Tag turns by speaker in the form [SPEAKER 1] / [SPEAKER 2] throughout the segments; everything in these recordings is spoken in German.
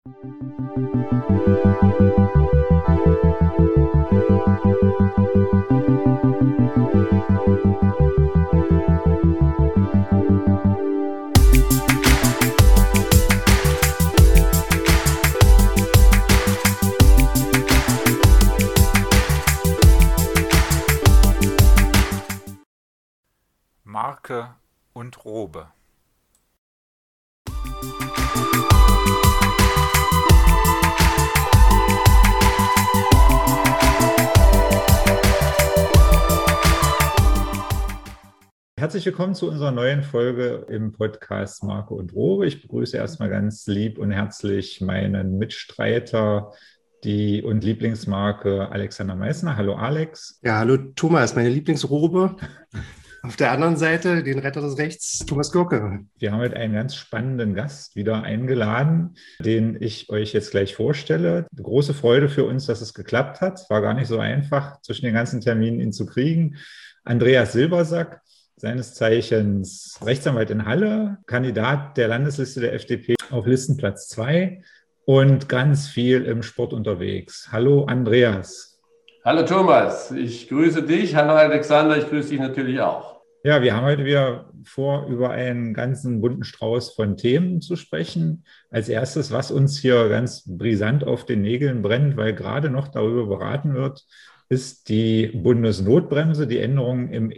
[SPEAKER 1] Marke und Robe.
[SPEAKER 2] Herzlich willkommen zu unserer neuen Folge im Podcast Marke und Robe. Ich begrüße erstmal ganz lieb und herzlich meinen Mitstreiter und Lieblingsmarke Alexander Meissner. Hallo Alex.
[SPEAKER 3] Ja, hallo Thomas, meine Lieblingsrobe. Auf der anderen Seite den Retter des Rechts, Thomas Glocke.
[SPEAKER 2] Wir haben heute einen ganz spannenden Gast wieder eingeladen, den ich euch jetzt gleich vorstelle. Große Freude für uns, dass es geklappt hat. War gar nicht so einfach, zwischen den ganzen Terminen ihn zu kriegen. Andreas Silbersack, seines Zeichens Rechtsanwalt in Halle, Kandidat der Landesliste der FDP auf Listenplatz 2 und ganz viel im Sport unterwegs. Hallo Andreas.
[SPEAKER 4] Hallo Thomas, ich grüße dich. Hallo Alexander, ich grüße dich natürlich auch.
[SPEAKER 2] Ja, wir haben heute wieder vor, über einen ganzen bunten Strauß von Themen zu sprechen. Als erstes, was uns hier ganz brisant auf den Nägeln brennt, weil gerade noch darüber beraten wird, ist die Bundesnotbremse, die Änderung im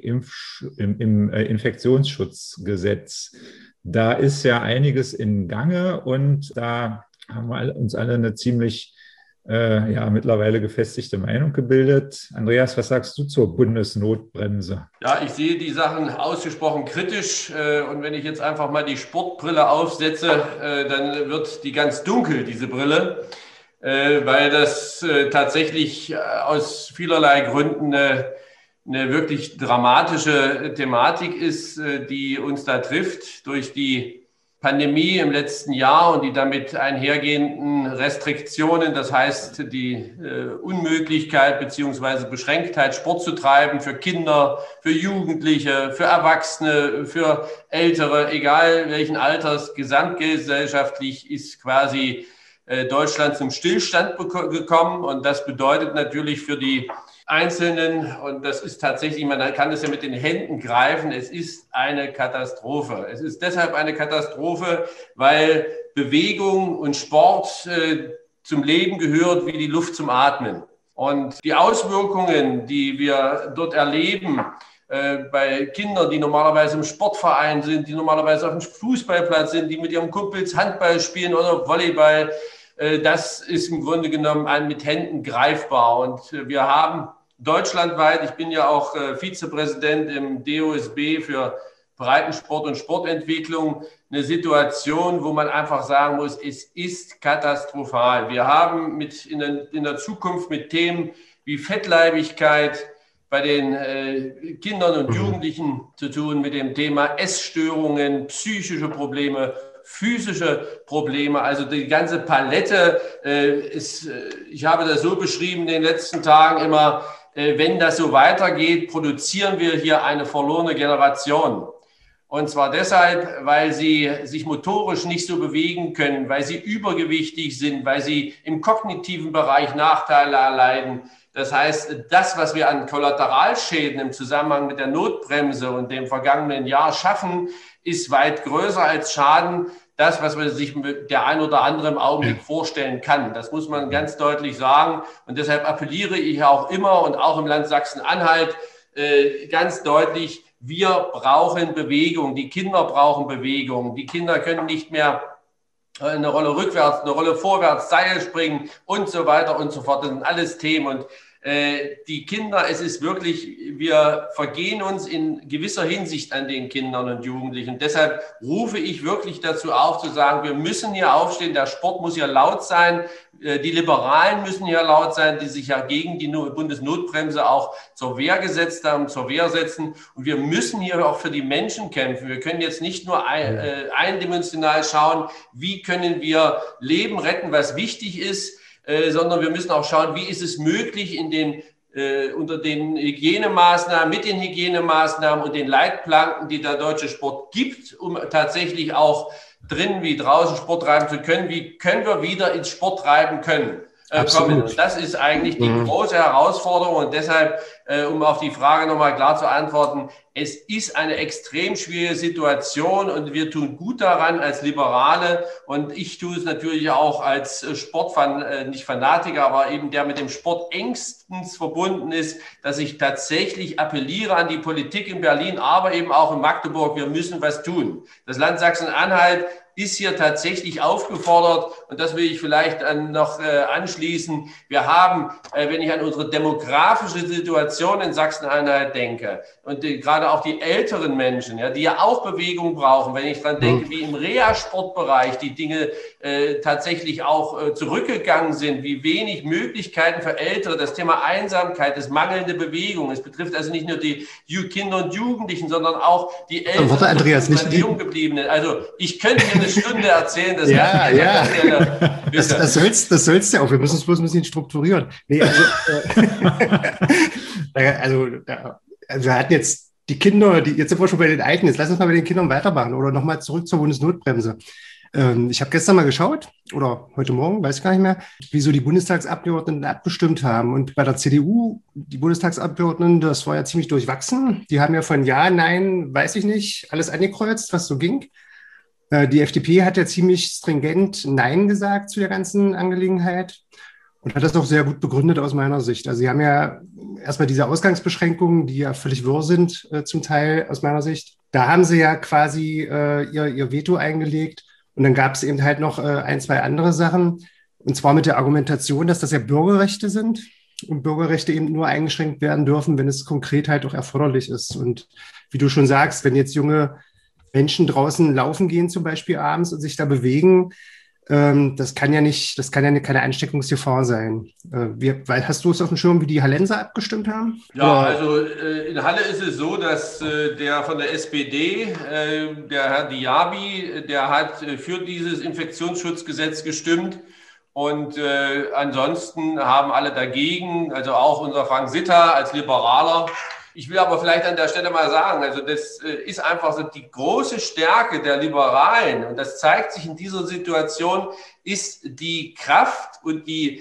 [SPEAKER 2] Infektionsschutzgesetz. Da ist ja einiges in Gange und da haben wir uns alle eine ziemlich mittlerweile gefestigte Meinung gebildet. Andreas, was sagst du zur Bundesnotbremse?
[SPEAKER 4] Ja, ich sehe die Sachen ausgesprochen kritisch und wenn ich jetzt einfach mal die Sportbrille aufsetze, dann wird die ganz dunkel, diese Brille, weil das tatsächlich aus vielerlei Gründen eine wirklich dramatische Thematik ist, die uns da trifft durch die Pandemie im letzten Jahr und die damit einhergehenden Restriktionen, das heißt die Unmöglichkeit bzw. Beschränktheit, Sport zu treiben für Kinder, für Jugendliche, für Erwachsene, für Ältere, egal welchen Alters, gesamtgesellschaftlich ist quasi Deutschland zum Stillstand gekommen und das bedeutet natürlich für die Einzelnen, und das ist tatsächlich, man kann es ja mit den Händen greifen, es ist eine Katastrophe. Es ist deshalb eine Katastrophe, weil Bewegung und Sport zum Leben gehört wie die Luft zum Atmen. Und die Auswirkungen, die wir dort erleben, bei Kindern, die normalerweise im Sportverein sind, die normalerweise auf dem Fußballplatz sind, die mit ihren Kumpels Handball spielen oder Volleyball, das ist im Grunde genommen mit Händen greifbar. Und wir haben deutschlandweit, ich bin ja auch Vizepräsident im DOSB für Breitensport und Sportentwicklung, eine Situation, wo man einfach sagen muss, es ist katastrophal. Wir haben in der Zukunft mit Themen wie Fettleibigkeit bei den Kindern und Jugendlichen zu tun, mit dem Thema Essstörungen, psychische Probleme, physische Probleme, also die ganze Palette ich habe das so beschrieben in den letzten Tagen immer, wenn das so weitergeht, produzieren wir hier eine verlorene Generation. Und zwar deshalb, weil sie sich motorisch nicht so bewegen können, weil sie übergewichtig sind, weil sie im kognitiven Bereich Nachteile erleiden. Das heißt, das, was wir an Kollateralschäden im Zusammenhang mit der Notbremse und dem vergangenen Jahr schaffen, ist weit größer als Schaden. Das, was man sich der ein oder andere im Augenblick vorstellen kann. Das muss man ganz deutlich sagen. Und deshalb appelliere ich auch immer und auch im Land Sachsen-Anhalt ganz deutlich, wir brauchen Bewegung. Die Kinder brauchen Bewegung. Die Kinder können nicht mehr eine Rolle rückwärts, eine Rolle vorwärts, Seil springen und so weiter und so fort. Das sind alles Themen. Und die Kinder, es ist wirklich, wir vergehen uns in gewisser Hinsicht an den Kindern und Jugendlichen. Und deshalb rufe ich wirklich dazu auf, zu sagen, wir müssen hier aufstehen, der Sport muss hier laut sein, die Liberalen müssen hier laut sein, die sich ja gegen die Bundesnotbremse auch zur Wehr gesetzt haben, zur Wehr setzen. Und wir müssen hier auch für die Menschen kämpfen. Wir können jetzt nicht nur eindimensional schauen, wie können wir Leben retten, was wichtig ist, sondern wir müssen auch schauen, wie ist es möglich, unter den Hygienemaßnahmen, mit den Hygienemaßnahmen und den Leitplanken, die der deutsche Sport gibt, um tatsächlich auch drinnen wie draußen Sport treiben zu können. Wie können wir wieder ins Sport treiben kommen? Und das ist eigentlich die große Herausforderung und deshalb, um auf die Frage nochmal klar zu antworten, es ist eine extrem schwierige Situation und wir tun gut daran als Liberale und ich tue es natürlich auch als Sportfan, nicht Fanatiker, aber eben der mit dem Sport engstens verbunden ist, dass ich tatsächlich appelliere an die Politik in Berlin, aber eben auch in Magdeburg, wir müssen was tun. Das Land Sachsen-Anhalt ist hier tatsächlich aufgefordert und das will ich vielleicht noch anschließen. Wir haben, wenn ich an unsere demografische Situation in Sachsen-Anhalt denke und gerade auch die älteren Menschen, ja, die ja auch Bewegung brauchen, wenn ich daran denke, wie im Reha-Sportbereich die Dinge tatsächlich auch zurückgegangen sind, wie wenig Möglichkeiten für Ältere, das Thema Einsamkeit, das mangelnde Bewegung. Es betrifft also nicht nur die Kinder und Jugendlichen, sondern auch die Älteren,
[SPEAKER 3] Warte, Andreas, nicht
[SPEAKER 4] die Junggebliebenen. Also ich könnte hier eine Stunde erzählen. Das
[SPEAKER 3] das sollst du auch. Wir müssen es bloß ein bisschen strukturieren. Nee, wir hatten jetzt die Kinder, jetzt sind wir schon bei den Alten. Jetzt lass uns mal bei den Kindern weitermachen oder nochmal zurück zur Bundesnotbremse. Ich habe gestern mal geschaut oder heute Morgen, weiß ich gar nicht mehr, wieso die Bundestagsabgeordneten abgestimmt haben. Und bei der CDU, die Bundestagsabgeordneten, das war ja ziemlich durchwachsen. Die haben ja von Ja, Nein, weiß ich nicht, alles angekreuzt, was so ging. Die FDP hat ja ziemlich stringent Nein gesagt zu der ganzen Angelegenheit und hat das auch sehr gut begründet aus meiner Sicht. Also sie haben ja erstmal diese Ausgangsbeschränkungen, die ja völlig wirr sind, zum Teil aus meiner Sicht. Da haben sie ja quasi ihr Veto eingelegt. Und dann gab es eben halt noch ein, zwei andere Sachen. Und zwar mit der Argumentation, dass das ja Bürgerrechte sind und Bürgerrechte eben nur eingeschränkt werden dürfen, wenn es konkret halt auch erforderlich ist. Und wie du schon sagst, wenn jetzt junge Menschen draußen laufen gehen, zum Beispiel abends und sich da bewegen, das kann ja keine Ansteckungsgefahr sein. Hast du es auf dem Schirm, wie die Hallenser abgestimmt haben?
[SPEAKER 4] Ja, also in Halle ist es so, dass der von der SPD, der Herr Diaby, der hat für dieses Infektionsschutzgesetz gestimmt. Und ansonsten haben alle dagegen, also auch unser Frank Sitter als Liberaler. Ich will aber vielleicht an der Stelle mal sagen, also das ist einfach so die große Stärke der Liberalen und das zeigt sich in dieser Situation, ist die Kraft und die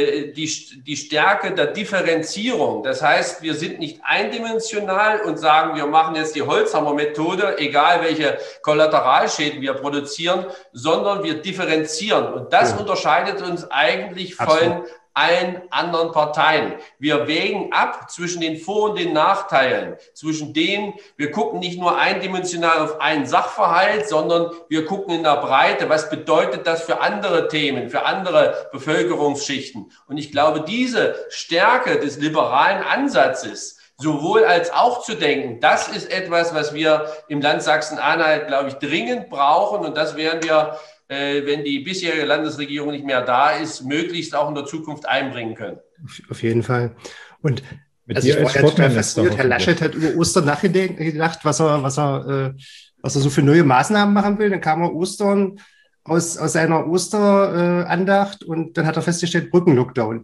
[SPEAKER 4] Stärke der Differenzierung. Das heißt, wir sind nicht eindimensional und sagen, wir machen jetzt die Holzhammer-Methode, egal welche Kollateralschäden wir produzieren, sondern wir differenzieren. Und das unterscheidet uns eigentlich von allen anderen Parteien. Wir wägen ab zwischen den Vor- und den Nachteilen, zwischen denen wir gucken nicht nur eindimensional auf einen Sachverhalt, sondern wir gucken in der Breite, was bedeutet das für andere Themen, für andere Bevölkerungsschichten. Und ich glaube, diese Stärke des liberalen Ansatzes, sowohl als auch zu denken, das ist etwas, was wir im Land Sachsen-Anhalt, glaube ich, dringend brauchen. Und das werden wir, wenn die bisherige Landesregierung nicht mehr da ist, möglichst auch in der Zukunft einbringen können.
[SPEAKER 3] Auf jeden Fall. Und also ich war ja total fasziniert. Herr Laschet hat über Ostern nachgedacht, was er so für neue Maßnahmen machen will. Dann kam er Ostern aus seiner Osterandacht und dann hat er festgestellt, Brückenlockdown.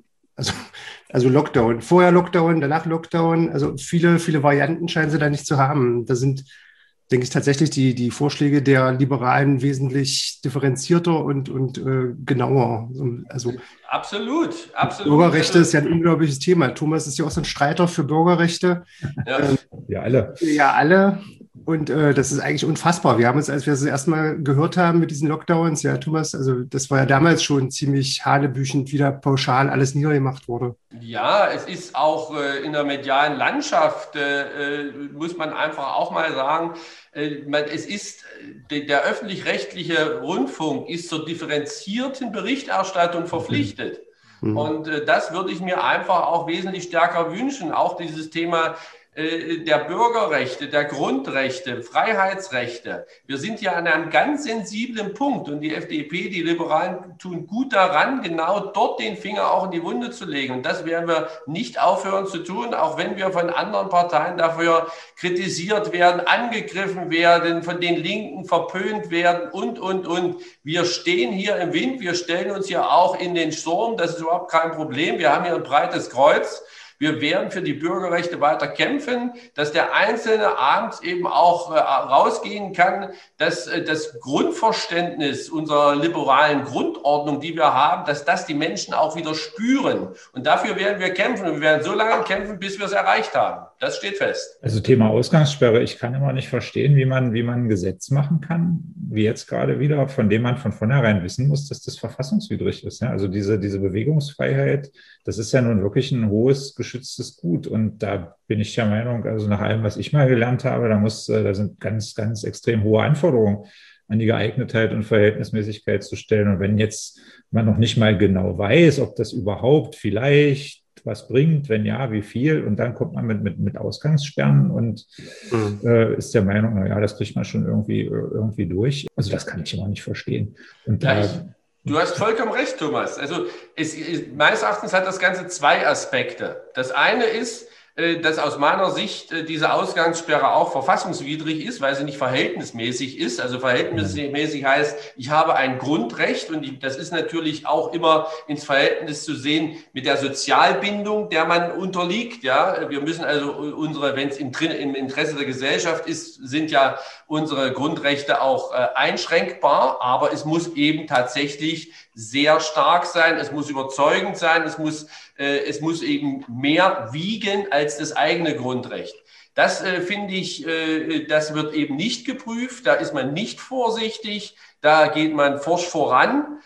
[SPEAKER 3] Also Lockdown, vorher Lockdown, danach Lockdown. Also viele Varianten scheinen sie da nicht zu haben. Da sind, denke ich, tatsächlich die Vorschläge der Liberalen wesentlich differenzierter und genauer. Also
[SPEAKER 4] absolut.
[SPEAKER 3] Bürgerrechte ist ja ein unglaubliches Thema. Thomas ist ja auch so ein Streiter für Bürgerrechte.
[SPEAKER 4] Ja,
[SPEAKER 2] wir alle.
[SPEAKER 3] Ja, alle. Und das ist eigentlich unfassbar. Wir haben uns, als wir das erstmal gehört haben mit diesen Lockdowns, ja, Thomas, also das war ja damals schon ziemlich hanebüchend, wie da pauschal alles niedergemacht wurde.
[SPEAKER 4] Ja, es ist auch in der medialen Landschaft, muss man einfach auch mal sagen, es ist der öffentlich-rechtliche Rundfunk ist zur differenzierten Berichterstattung verpflichtet. Und das würde ich mir einfach auch wesentlich stärker wünschen. Auch dieses Thema der Bürgerrechte, der Grundrechte, Freiheitsrechte. Wir sind ja an einem ganz sensiblen Punkt und die FDP, die Liberalen tun gut daran, genau dort den Finger auch in die Wunde zu legen. Und das werden wir nicht aufhören zu tun, auch wenn wir von anderen Parteien dafür kritisiert werden, angegriffen werden, von den Linken verpönt werden und. Wir stehen hier im Wind, wir stellen uns hier auch in den Sturm, das ist überhaupt kein Problem. Wir haben hier ein breites Kreuz. Wir werden für die Bürgerrechte weiter kämpfen, dass der Einzelne abends eben auch rausgehen kann, dass das Grundverständnis unserer liberalen Grundordnung, die wir haben, dass das die Menschen auch wieder spüren. Und dafür werden wir kämpfen. Und wir werden so lange kämpfen, bis wir es erreicht haben. Das steht fest.
[SPEAKER 2] Also Thema Ausgangssperre. Ich kann immer nicht verstehen, wie man ein Gesetz machen kann, wie jetzt gerade wieder, von dem man von vornherein wissen muss, dass das verfassungswidrig ist. Ja? Also diese Bewegungsfreiheit, das ist ja nun wirklich ein hohes geschütztes Gut. Und da bin ich der Meinung, also nach allem, was ich mal gelernt habe, da sind ganz, ganz extrem hohe Anforderungen an die Geeignetheit und Verhältnismäßigkeit zu stellen. Und wenn jetzt man noch nicht mal genau weiß, ob das überhaupt vielleicht was bringt, wenn ja, wie viel, und dann kommt man mit Ausgangssperren und ist der Meinung, naja, das kriegt man schon irgendwie durch. Also das kann ich immer nicht verstehen. Und
[SPEAKER 4] du hast vollkommen recht, Thomas. Also meines Erachtens hat das Ganze zwei Aspekte. Das eine ist, dass aus meiner Sicht diese Ausgangssperre auch verfassungswidrig ist, weil sie nicht verhältnismäßig ist. Also verhältnismäßig heißt, ich habe ein Grundrecht und das ist natürlich auch immer ins Verhältnis zu sehen mit der Sozialbindung, der man unterliegt. Ja, wir müssen also wenn es im Interesse der Gesellschaft ist, sind ja unsere Grundrechte auch einschränkbar, aber es muss eben tatsächlich sehr stark sein, es muss überzeugend sein, es muss eben mehr wiegen als das eigene Grundrecht. Das finde ich, das wird eben nicht geprüft, da ist man nicht vorsichtig, da geht man forsch voran.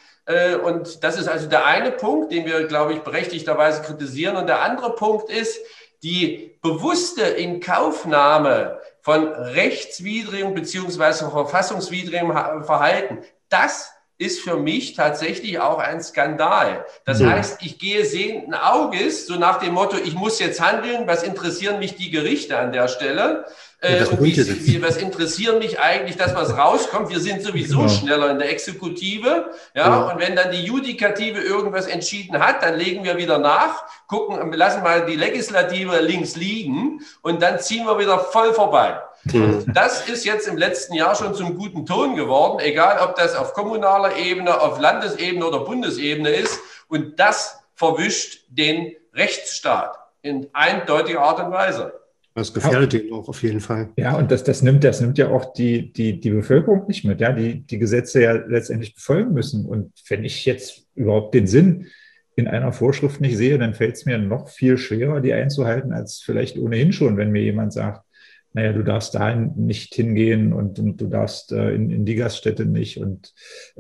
[SPEAKER 4] Und das ist also der eine Punkt, den wir, glaube ich, berechtigterweise kritisieren. Und der andere Punkt ist die bewusste Inkaufnahme von rechtswidrigem beziehungsweise verfassungswidrigem Verhalten. Das ist für mich tatsächlich auch ein Skandal. Das heißt, ich gehe sehenden Auges, so nach dem Motto, ich muss jetzt handeln, was interessieren mich die Gerichte an der Stelle? Und was interessieren mich eigentlich das, was rauskommt? Wir sind sowieso schneller in der Exekutive. Ja, und wenn dann die Judikative irgendwas entschieden hat, dann legen wir wieder nach, lassen mal die Legislative links liegen und dann ziehen wir wieder voll vorbei. Und das ist jetzt im letzten Jahr schon zum guten Ton geworden, egal ob das auf kommunaler Ebene, auf Landesebene oder Bundesebene ist. Und das verwischt den Rechtsstaat in eindeutiger Art und Weise.
[SPEAKER 3] Das gefährdet ihn auch auf jeden Fall.
[SPEAKER 2] Ja, und das nimmt ja auch die Bevölkerung nicht mit, ja, die Gesetze ja letztendlich befolgen müssen. Und wenn ich jetzt überhaupt den Sinn in einer Vorschrift nicht sehe, dann fällt es mir noch viel schwerer, die einzuhalten, als vielleicht ohnehin schon, wenn mir jemand sagt, naja, du darfst da nicht hingehen und du darfst in die Gaststätte nicht. Und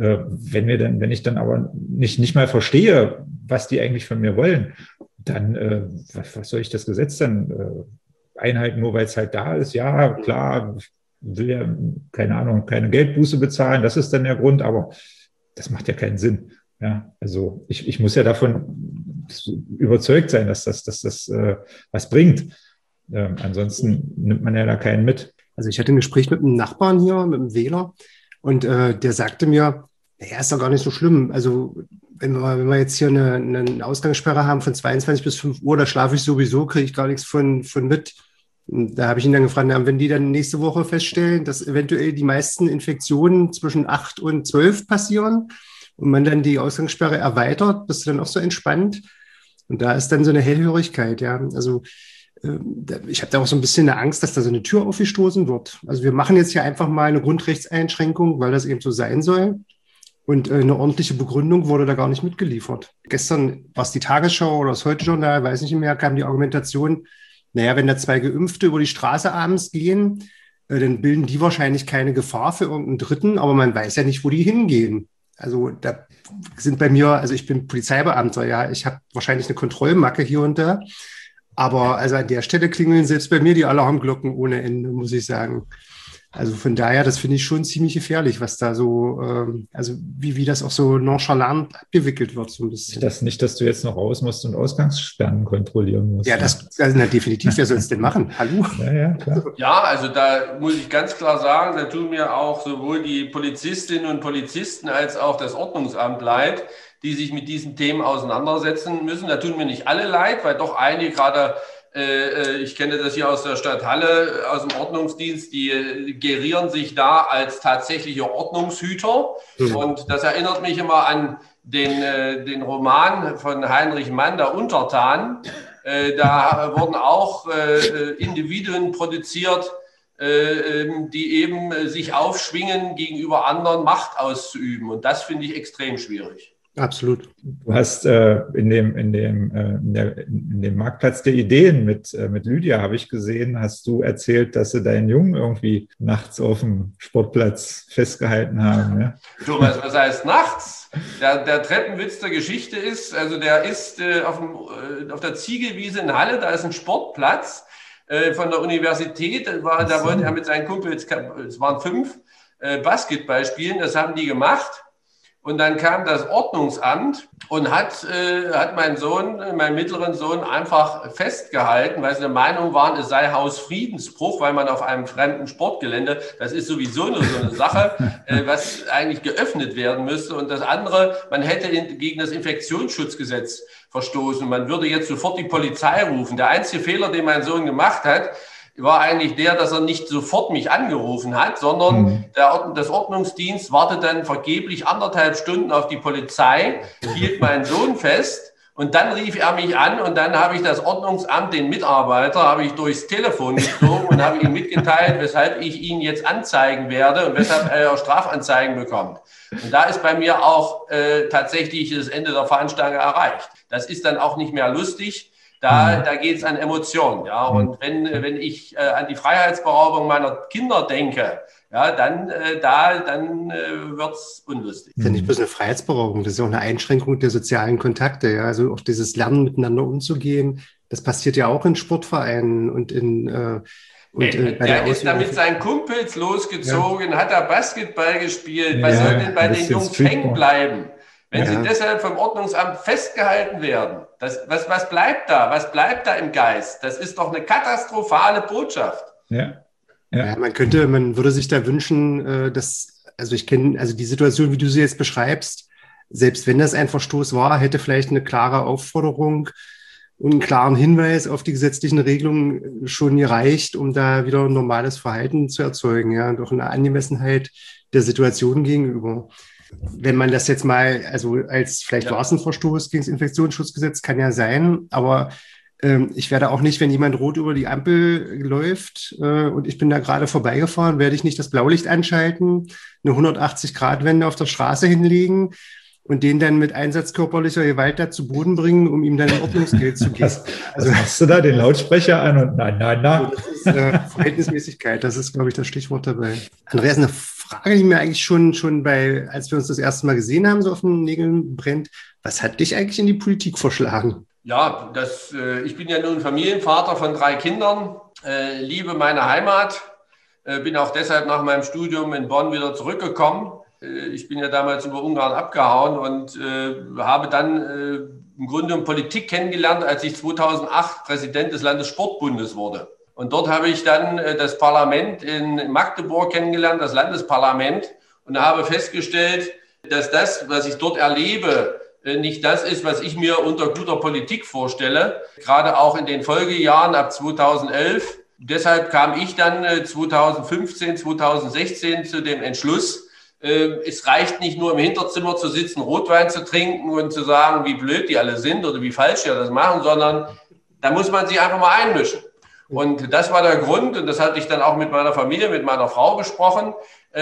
[SPEAKER 2] wenn ich dann aber nicht mal verstehe, was die eigentlich von mir wollen, dann was soll ich das Gesetz dann einhalten, nur weil es halt da ist? Ja, klar, will ja, keine Ahnung, keine Geldbuße bezahlen, das ist dann der Grund, aber das macht ja keinen Sinn. Ja, also ich muss ja davon überzeugt sein, dass das was bringt. Ansonsten nimmt man ja da keinen mit.
[SPEAKER 3] Also ich hatte ein Gespräch mit einem Nachbarn hier, mit einem Wähler, und der sagte mir, naja, ist doch gar nicht so schlimm. Also wenn wir jetzt hier eine Ausgangssperre haben von 22 bis 5 Uhr, da schlafe ich sowieso, kriege ich gar nichts von mit. Und da habe ich ihn dann gefragt, wenn die dann nächste Woche feststellen, dass eventuell die meisten Infektionen zwischen 8 und 12 passieren und man dann die Ausgangssperre erweitert, bist du dann auch so entspannt? Und da ist dann so eine Hellhörigkeit, ja. Also ich habe da auch so ein bisschen eine Angst, dass da so eine Tür aufgestoßen wird. Also wir machen jetzt hier einfach mal eine Grundrechtseinschränkung, weil das eben so sein soll. Und eine ordentliche Begründung wurde da gar nicht mitgeliefert. Gestern war es die Tagesschau oder das Heute-Journal, weiß nicht mehr, kam die Argumentation, naja, wenn da 2 Geimpfte über die Straße abends gehen, dann bilden die wahrscheinlich keine Gefahr für irgendeinen Dritten, aber man weiß ja nicht, wo die hingehen. Also da sind bei mir, also ich bin Polizeibeamter, ja, ich habe wahrscheinlich eine Kontrollmacke hier und da. Aber also an der Stelle klingeln selbst bei mir die Alarmglocken ohne Ende, muss ich sagen. Also von daher, das finde ich schon ziemlich gefährlich, was da so, also wie das auch so nonchalant abgewickelt wird, so ein bisschen.
[SPEAKER 2] Nicht, dass du jetzt noch raus musst und Ausgangssperren kontrollieren musst.
[SPEAKER 3] Ja, definitiv, wer soll es denn machen? Hallo?
[SPEAKER 2] Ja, klar.
[SPEAKER 4] Ja, also da muss ich ganz klar sagen, da tun mir auch sowohl die Polizistinnen und Polizisten als auch das Ordnungsamt leid, die sich mit diesen Themen auseinandersetzen müssen. Da tun mir nicht alle leid, weil doch einige gerade, ich kenne das hier aus der Stadt Halle, aus dem Ordnungsdienst, die gerieren sich da als tatsächliche Ordnungshüter. Und das erinnert mich immer an den Roman von Heinrich Mann, der Untertan, Da wurden auch Individuen produziert, die eben sich aufschwingen, gegenüber anderen Macht auszuüben. Und das finde ich extrem schwierig.
[SPEAKER 3] Absolut.
[SPEAKER 2] Du hast in dem Marktplatz der Ideen mit Lydia, habe ich gesehen, hast du erzählt, dass sie deinen Jungen irgendwie nachts auf dem Sportplatz festgehalten haben. Ne?
[SPEAKER 4] Thomas, was heißt nachts? Der Treppenwitz der Geschichte ist, also der ist auf der Ziegelwiese in Halle, da ist ein Sportplatz von der Universität, da wollte er mit seinen Kumpels, es waren 5, Basketball spielen, das haben die gemacht. Und dann kam das Ordnungsamt und hat meinen mittleren Sohn einfach festgehalten, weil sie der Meinung waren, es sei Hausfriedensbruch, weil man auf einem fremden Sportgelände, das ist sowieso nur so eine Sache, was eigentlich geöffnet werden müsste. Und das andere, man hätte gegen das Infektionsschutzgesetz verstoßen. Man würde jetzt sofort die Polizei rufen. Der einzige Fehler, den mein Sohn gemacht hat, war eigentlich der, dass er nicht sofort mich angerufen hat, sondern das Ordnungsdienst wartet dann vergeblich 1,5 Stunden auf die Polizei, hielt meinen Sohn fest und dann rief er mich an und dann habe ich das Ordnungsamt, den Mitarbeiter, habe ich durchs Telefon gezogen und habe ihm mitgeteilt, weshalb ich ihn jetzt anzeigen werde und weshalb er Strafanzeigen bekommt. Und da ist bei mir auch tatsächlich das Ende der Fahnenstange erreicht. Das ist dann auch nicht mehr lustig. Da geht es an Emotionen, ja. Und wenn ich an die Freiheitsberaubung meiner Kinder denke, ja, dann wird es unlustig.
[SPEAKER 3] Das ist ja nicht bloß eine Freiheitsberaubung, das ist ja auch eine Einschränkung der sozialen Kontakte, ja. Also auch dieses Lernen, miteinander umzugehen, das passiert ja auch in Sportvereinen und
[SPEAKER 4] der ist da mit seinen Kumpels losgezogen, hat da Basketball gespielt. Was soll denn bei den Jungs hängen bleiben? Wenn sie deshalb vom Ordnungsamt festgehalten werden, was bleibt da? Was bleibt da im Geist? Das ist doch eine katastrophale Botschaft.
[SPEAKER 3] Ja, man würde sich da wünschen, ich kenne die Situation, wie du sie jetzt beschreibst, selbst wenn das ein Verstoß war, hätte vielleicht eine klare Aufforderung und einen klaren Hinweis auf die gesetzlichen Regelungen schon gereicht, um da wieder ein normales Verhalten zu erzeugen, ja, und auch eine Angemessenheit der Situation gegenüber. Wenn man das jetzt mal, vielleicht war es ein Verstoß gegen das Infektionsschutzgesetz, kann ja sein, aber ich werde auch nicht, wenn jemand rot über die Ampel läuft und ich bin da gerade vorbeigefahren, werde ich nicht das Blaulicht anschalten, eine 180-Grad-Wende auf der Straße hinlegen und den dann mit Einsatz körperlicher Gewalt da zu Boden bringen, um ihm dann ein Ordnungsgeld zu geben.
[SPEAKER 2] Also hast du da den Lautsprecher an und nein.
[SPEAKER 3] Das ist Verhältnismäßigkeit, das ist, glaube ich, das Stichwort dabei. Andreas, eine Frage, die mir eigentlich schon als wir uns das erste Mal gesehen haben, so auf den Nägeln brennt. Was hat dich eigentlich in die Politik verschlagen?
[SPEAKER 4] Ja, ich bin ja nun Familienvater von 3 Kindern, liebe meine Heimat, bin auch deshalb nach meinem Studium in Bonn wieder zurückgekommen. Ich bin ja damals über Ungarn abgehauen und habe dann im Grunde Politik kennengelernt, als ich 2008 Präsident des Landessportbundes wurde. Und dort habe ich dann das Parlament in Magdeburg kennengelernt, das Landesparlament, und habe festgestellt, dass das, was ich dort erlebe, nicht das ist, was ich mir unter guter Politik vorstelle, gerade auch in den Folgejahren ab 2011. Deshalb kam ich dann 2015, 2016 zu dem Entschluss, es reicht nicht nur im Hinterzimmer zu sitzen, Rotwein zu trinken und zu sagen, wie blöd die alle sind oder wie falsch die das machen, sondern da muss man sich einfach mal einmischen. Und das war der Grund, und das hatte ich dann auch mit meiner Familie, mit meiner Frau besprochen.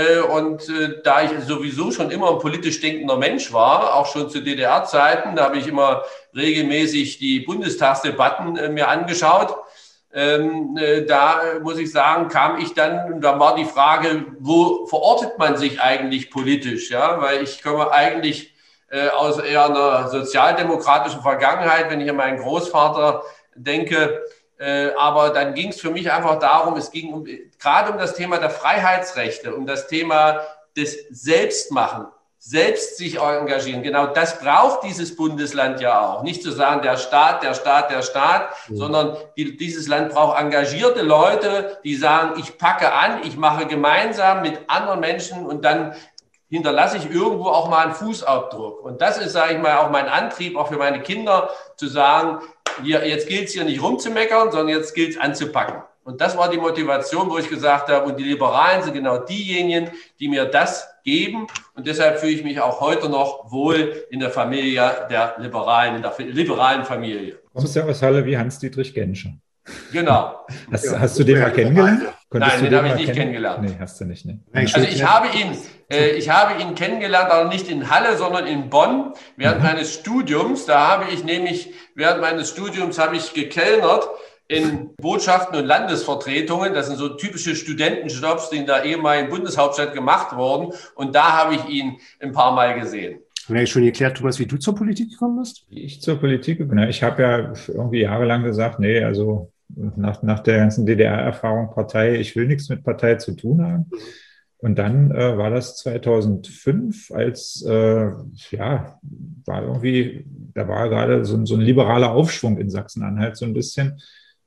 [SPEAKER 4] Da ich sowieso schon immer ein politisch denkender Mensch war, auch schon zu DDR-Zeiten, da habe ich immer regelmäßig die Bundestagsdebatten mir angeschaut. Da muss ich sagen, kam ich dann, da war die Frage, wo verortet man sich eigentlich politisch? Ja, weil ich komme eigentlich aus eher einer sozialdemokratischen Vergangenheit, wenn ich an meinen Großvater denke. Aber dann ging es für mich einfach darum, es ging gerade um das Thema der Freiheitsrechte, um das Thema des Selbstmachen, selbst sich engagieren. Genau das braucht dieses Bundesland ja auch. Nicht zu sagen, der Staat, sondern dieses Land braucht engagierte Leute, die sagen, ich packe an, ich mache gemeinsam mit anderen Menschen und dann hinterlasse ich irgendwo auch mal einen Fußabdruck. Und das ist, sage ich mal, auch mein Antrieb, auch für meine Kinder, zu sagen, jetzt gilt es hier nicht rumzumeckern, sondern jetzt gilt es anzupacken. Und das war die Motivation, wo ich gesagt habe, und die Liberalen sind genau diejenigen, die mir das geben. Und deshalb fühle ich mich auch heute noch wohl in der Familie der Liberalen, in der liberalen Familie.
[SPEAKER 2] Du kommst ja aus Halle wie Hans-Dietrich Genscher.
[SPEAKER 4] Genau.
[SPEAKER 2] Hast du den mal kennengelernt?
[SPEAKER 4] Nein, den habe ich nicht kennengelernt.
[SPEAKER 2] Nee, hast du nicht. Nee.
[SPEAKER 4] Also ich habe ihn kennengelernt, aber nicht in Halle, sondern in Bonn während meines Studiums. Da habe ich nämlich, während meines Studiums habe ich gekellnert in Botschaften und Landesvertretungen. Das sind so typische Studentenjobs, die in der ehemaligen Bundeshauptstadt gemacht wurden. Und da habe ich ihn ein paar Mal gesehen.
[SPEAKER 3] Haben wir schon geklärt, Thomas, wie du zur Politik gekommen bist?
[SPEAKER 2] Wie ich zur Politik gekommen bin? Ich habe ja irgendwie jahrelang gesagt, nee, also nach der ganzen DDR-Erfahrung Partei, ich will nichts mit Partei zu tun haben. Und dann war das 2005, als, war irgendwie, da war gerade so ein liberaler Aufschwung in Sachsen-Anhalt so ein bisschen.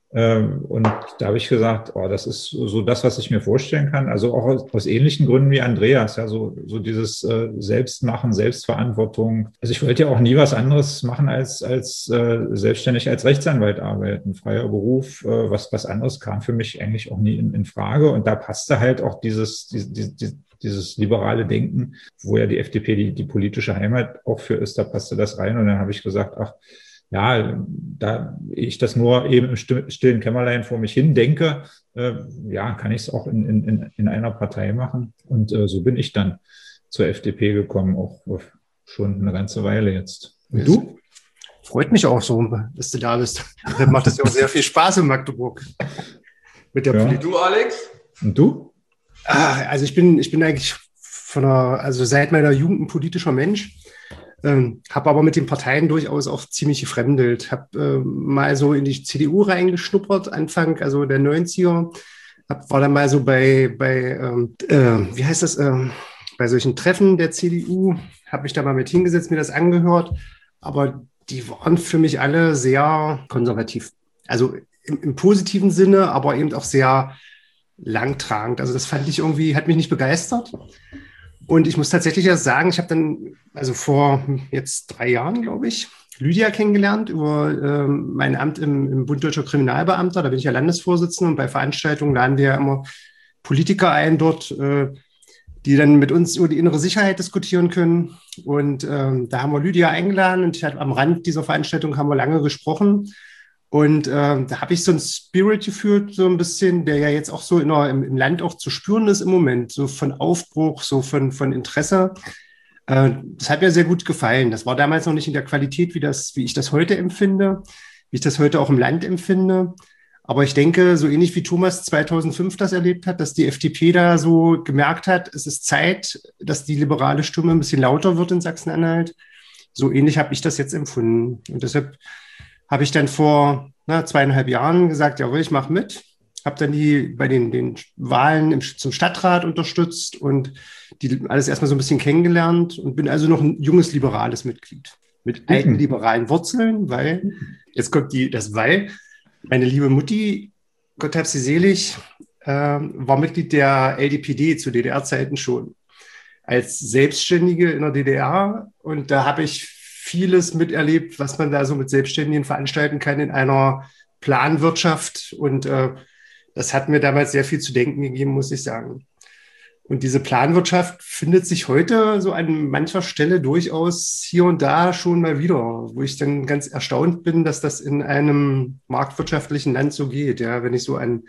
[SPEAKER 2] Und da habe ich gesagt, das ist so das, was ich mir vorstellen kann. Also auch aus ähnlichen Gründen wie Andreas, ja, so dieses Selbstmachen, Selbstverantwortung. Also ich wollte ja auch nie was anderes machen als selbstständig als Rechtsanwalt arbeiten, freier Beruf. Was anderes kam für mich eigentlich auch nie in Frage. Und da passte halt auch dieses liberale Denken, wo ja die FDP die politische Heimat auch für ist, da passte das rein. Und dann habe ich gesagt, ja, da ich das nur eben im stillen Kämmerlein vor mich hin denke, kann ich es auch in einer Partei machen. Und so bin ich dann zur FDP gekommen, auch schon eine ganze Weile jetzt. Und du?
[SPEAKER 3] Freut mich auch so, dass du da bist. Dann macht es ja auch sehr viel Spaß in Magdeburg mit der Politik.
[SPEAKER 4] Du, Alex?
[SPEAKER 2] Und du?
[SPEAKER 3] Also ich bin eigentlich seit meiner Jugend ein politischer Mensch. Habe aber mit den Parteien durchaus auch ziemlich gefremdelt. Habe mal so in die CDU reingeschnuppert, Anfang der 90er. War dann mal so bei solchen Treffen der CDU, habe mich da mal mit hingesetzt, mir das angehört. Aber die waren für mich alle sehr konservativ. Also im positiven Sinne, aber eben auch sehr langtragend. Also das fand ich irgendwie, hat mich nicht begeistert. Und ich muss tatsächlich erst sagen, ich habe dann, also vor jetzt 3 Jahren, glaube ich, Lydia kennengelernt über mein Amt im Bund Deutscher Kriminalbeamter. Da bin ich ja Landesvorsitzender und bei Veranstaltungen laden wir ja immer Politiker ein dort, die dann mit uns über die innere Sicherheit diskutieren können. Und da haben wir Lydia eingeladen und am Rand dieser Veranstaltung haben wir lange gesprochen. Und da habe ich so einen Spirit gefühlt, so ein bisschen, der ja jetzt auch so im Land auch zu spüren ist im Moment, so von Aufbruch, so von Interesse. Das hat mir sehr gut gefallen. Das war damals noch nicht in der Qualität, wie ich das heute empfinde, wie ich das heute auch im Land empfinde. Aber ich denke, so ähnlich wie Thomas 2005 das erlebt hat, dass die FDP da so gemerkt hat, es ist Zeit, dass die liberale Stimme ein bisschen lauter wird in Sachsen-Anhalt. So ähnlich habe ich das jetzt empfunden. Und deshalb habe ich dann vor 2,5 Jahren gesagt, jawohl, ich mache mit. Habe dann die bei den Wahlen zum Stadtrat unterstützt und die alles erstmal so ein bisschen kennengelernt und bin also noch ein junges liberales Mitglied mit alten liberalen Wurzeln, weil, jetzt kommt meine liebe Mutti, Gott hab sie selig, war Mitglied der LDPD zu DDR-Zeiten schon als Selbstständige in der DDR und da habe ich vieles miterlebt, was man da so mit Selbstständigen veranstalten kann in einer Planwirtschaft. Und das hat mir damals sehr viel zu denken gegeben, muss ich sagen. Und diese Planwirtschaft findet sich heute so an mancher Stelle durchaus hier und da schon mal wieder, wo ich dann ganz erstaunt bin, dass das in einem marktwirtschaftlichen Land so geht. Ja, wenn ich so an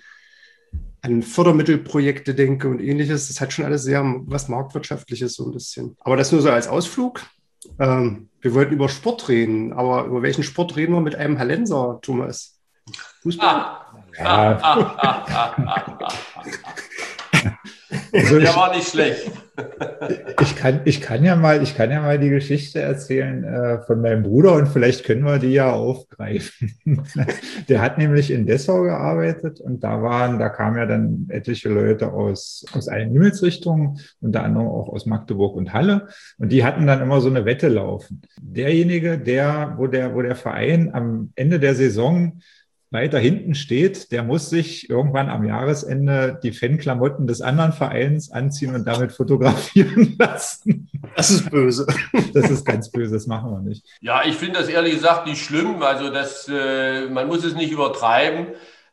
[SPEAKER 3] Fördermittelprojekte denke und ähnliches, das hat schon alles sehr was Marktwirtschaftliches so ein bisschen. Aber das nur so als Ausflug. Wir wollten über Sport reden, aber über welchen Sport reden wir mit einem Hallenser, Thomas? Fußball?
[SPEAKER 2] Also
[SPEAKER 4] der war nicht schlecht.
[SPEAKER 2] Ich kann ja mal die Geschichte erzählen von meinem Bruder und vielleicht können wir die ja aufgreifen. Der hat nämlich in Dessau gearbeitet und da kamen ja dann etliche Leute aus allen Himmelsrichtungen, unter anderem auch aus Magdeburg und Halle. Und die hatten dann immer so eine Wette laufen. Derjenige, wo der Verein am Ende der Saison weiter hinten steht, der muss sich irgendwann am Jahresende die Fanklamotten des anderen Vereins anziehen und damit fotografieren lassen.
[SPEAKER 3] Das ist böse.
[SPEAKER 2] Das ist ganz böse, das machen wir nicht.
[SPEAKER 4] Ja, ich finde das ehrlich gesagt nicht schlimm. Also man muss es nicht übertreiben.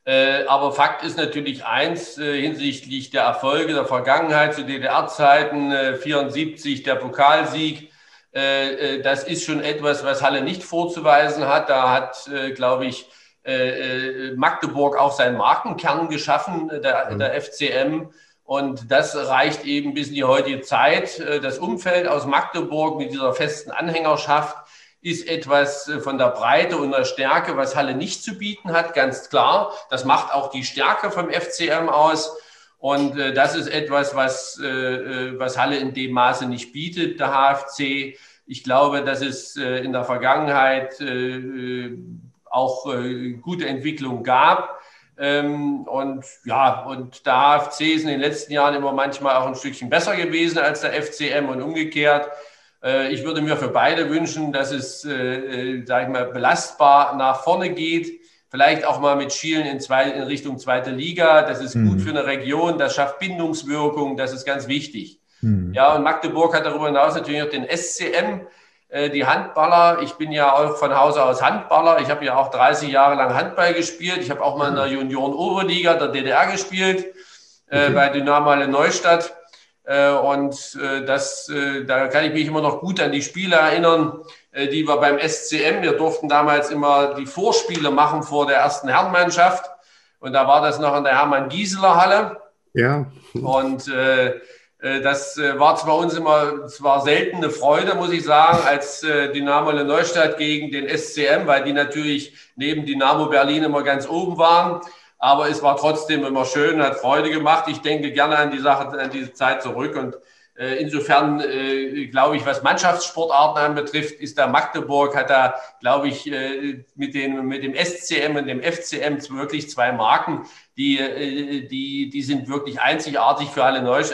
[SPEAKER 4] Aber Fakt ist natürlich eins, hinsichtlich der Erfolge der Vergangenheit zu DDR-Zeiten, 74 der Pokalsieg, das ist schon etwas, was Halle nicht vorzuweisen hat. Da hat, glaube ich, Magdeburg auch seinen Markenkern geschaffen, der FCM. Und das reicht eben bis in die heutige Zeit. Das Umfeld aus Magdeburg mit dieser festen Anhängerschaft ist etwas von der Breite und der Stärke, was Halle nicht zu bieten hat, ganz klar. Das macht auch die Stärke vom FCM aus. Und das ist etwas, was Halle in dem Maße nicht bietet, der HFC. Ich glaube, dass es in der Vergangenheit auch gute Entwicklung gab. Und der HFC ist in den letzten Jahren immer manchmal auch ein Stückchen besser gewesen als der FCM und umgekehrt. Ich würde mir für beide wünschen, dass es, belastbar nach vorne geht. Vielleicht auch mal mit Schielen in Richtung zweite Liga. Das ist gut für eine Region, das schafft Bindungswirkung, das ist ganz wichtig. Ja, und Magdeburg hat darüber hinaus natürlich auch den SCM, die Handballer. Ich bin ja auch von Hause aus Handballer. Ich habe ja auch 30 Jahre lang Handball gespielt. Ich habe auch mal in der Junioren-Oberliga der DDR gespielt, bei Dynamo Halle Neustadt. Da kann ich mich immer noch gut an die Spiele erinnern, die wir beim SCM, wir durften damals immer die Vorspiele machen vor der ersten Herrenmannschaft. Und da war das noch in der Hermann-Gieseler-Halle.
[SPEAKER 3] Ja.
[SPEAKER 4] Und das war zwar uns immer, es war selten eine Freude, muss ich sagen, als Dynamo Halle Neustadt gegen den SCM, weil die natürlich neben Dynamo Berlin immer ganz oben waren. Aber es war trotzdem immer schön, hat Freude gemacht. Ich denke gerne an diese Zeit zurück. Und insofern glaube ich, was Mannschaftssportarten anbetrifft, ist da Magdeburg, hat da, glaube ich, mit dem SCM und dem FCM wirklich zwei Marken, die sind wirklich einzigartig für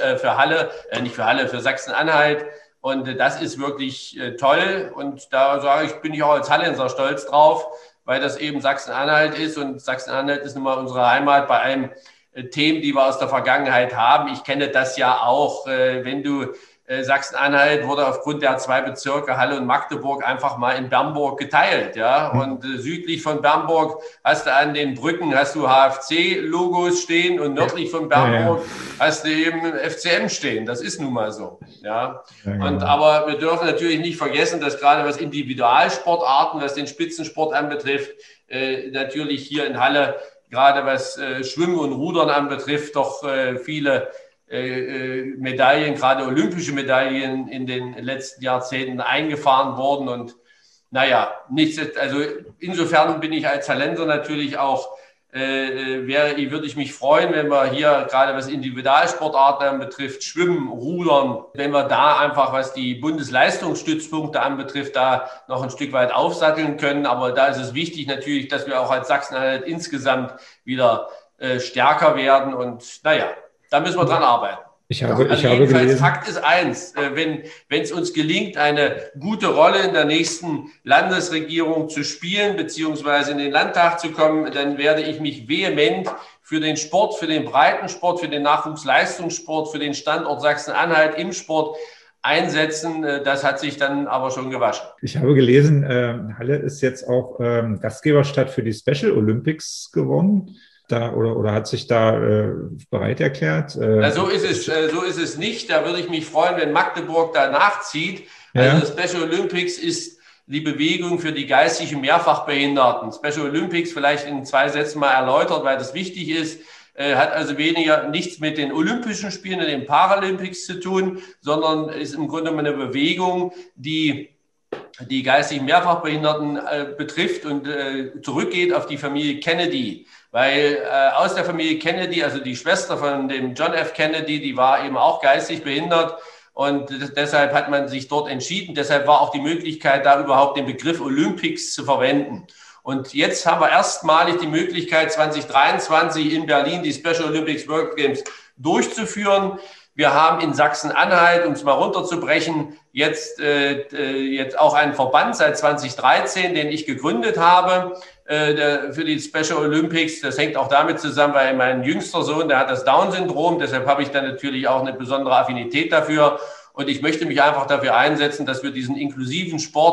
[SPEAKER 4] für Sachsen-Anhalt. Und das ist wirklich toll. Und da sage ich, bin ich auch als Hallenser stolz drauf, weil das eben Sachsen-Anhalt ist. Und Sachsen-Anhalt ist nun mal unsere Heimat bei allen Themen, die wir aus der Vergangenheit haben. Ich kenne das ja auch, wenn du Sachsen-Anhalt wurde aufgrund der zwei Bezirke Halle und Magdeburg einfach mal in Bernburg geteilt, ja. Und südlich von Bernburg hast du an den Brücken HFC-Logos stehen und nördlich von Bernburg hast du eben FCM stehen. Das ist nun mal so, ja. Aber wir dürfen natürlich nicht vergessen, dass gerade was Individualsportarten, was den Spitzensport anbetrifft, natürlich hier in Halle, gerade was Schwimmen und Rudern anbetrifft, doch viele Medaillen, gerade olympische Medaillen in den letzten Jahrzehnten eingefahren wurden. Und also insofern bin ich als Hallenser natürlich auch, würde ich mich freuen, wenn wir hier gerade was Individualsportarten anbetrifft, Schwimmen, Rudern, wenn wir da einfach, was die Bundesleistungsstützpunkte anbetrifft, da noch ein Stück weit aufsatteln können. Aber da ist es wichtig natürlich, dass wir auch als Sachsen-Anhalt insgesamt wieder stärker werden. Und da müssen wir dran arbeiten.
[SPEAKER 2] Ich habe gelesen.
[SPEAKER 4] Fakt ist eins, wenn es uns gelingt, eine gute Rolle in der nächsten Landesregierung zu spielen, beziehungsweise in den Landtag zu kommen, dann werde ich mich vehement für den Sport, für den Breitensport, für den Nachwuchsleistungssport, für den Standort Sachsen-Anhalt im Sport einsetzen. Das hat sich dann aber schon gewaschen.
[SPEAKER 2] Ich habe gelesen, Halle ist jetzt auch Gastgeberstadt für die Special Olympics geworden. Oder hat sich da bereit erklärt?
[SPEAKER 4] So ist es nicht. Da würde ich mich freuen, wenn Magdeburg da nachzieht. Also Special Olympics ist die Bewegung für die geistigen Mehrfachbehinderten. Special Olympics vielleicht in 2 Sätzen mal erläutert, weil das wichtig ist. Hat also nichts mit den Olympischen Spielen und den Paralympics zu tun, sondern ist im Grunde eine Bewegung, die geistig Mehrfachbehinderten betrifft und zurückgeht auf die Familie Kennedy. Weil aus der Familie Kennedy, also die Schwester von dem John F. Kennedy, die war eben auch geistig behindert. Und deshalb hat man sich dort entschieden. Deshalb war auch die Möglichkeit, da überhaupt den Begriff Olympics zu verwenden. Und jetzt haben wir erstmalig die Möglichkeit, 2023 in Berlin die Special Olympics World Games durchzuführen. Wir haben in Sachsen-Anhalt, um es mal runterzubrechen, jetzt auch einen Verband seit 2013, den ich gegründet habe für die Special Olympics. Das hängt auch damit zusammen, weil mein jüngster Sohn, der hat das Down-Syndrom. Deshalb habe ich dann natürlich auch eine besondere Affinität dafür. Und ich möchte mich einfach dafür einsetzen, dass wir diesen inklusiven Sport